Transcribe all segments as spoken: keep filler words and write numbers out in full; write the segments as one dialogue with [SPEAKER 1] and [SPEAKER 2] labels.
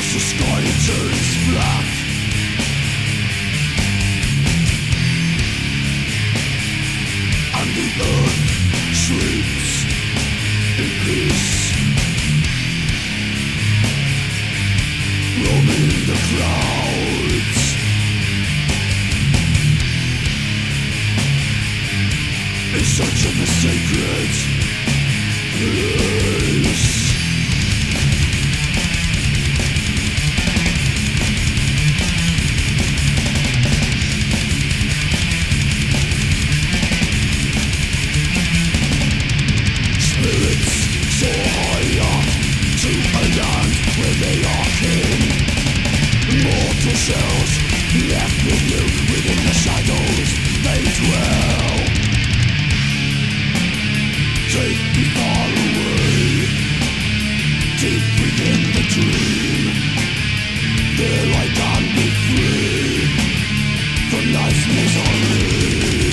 [SPEAKER 1] the sky turns black, and the earth sleeps in peace, roaming the clouds, in search of the sacred place. Spirits soar higher to a land where they are king. Mortal shells left with you within the shadows they dwell. Take me far away, deep within the dream. There I can be free from life's misery.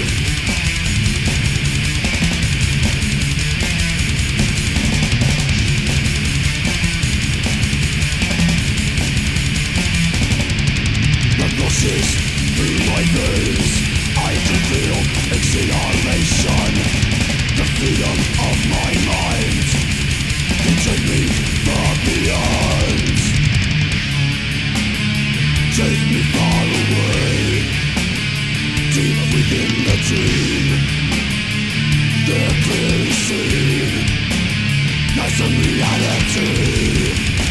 [SPEAKER 1] Rushes through my veins, I can feel exhilaration, the freedom of my mind can take me far beyond. Take me far away, deep within the dream. They're clearly seen as a reality.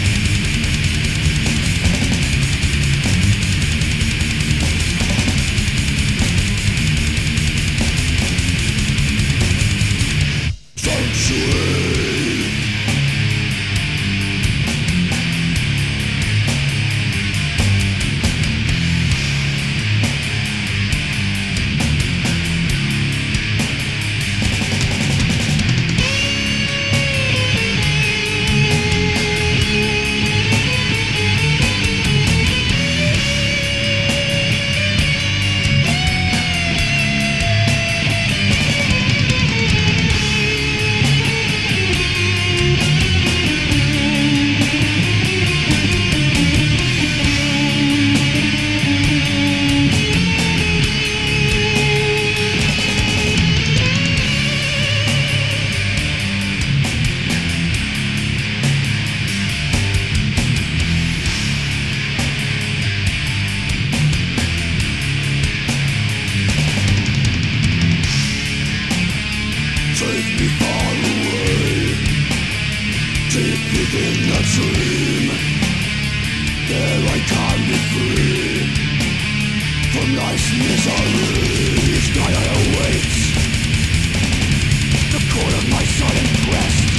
[SPEAKER 1] Take me far away, deep within the dream. There I can be free from life's misery. Sky I await the call of my silent quest.